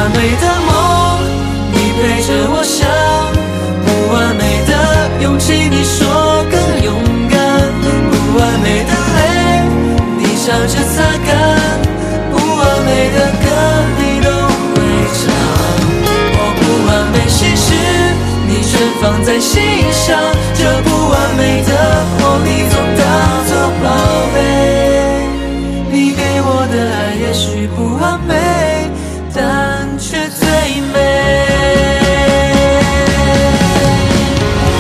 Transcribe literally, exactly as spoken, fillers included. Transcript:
完美的梦，你陪着我想；不完美的勇气，你说更勇敢；不完美的泪，你笑着擦干；不完美的歌，你都会唱。我不完美心事，你全放在心上。这不完美的我，你总当作宝贝。你给我的爱也许不完美，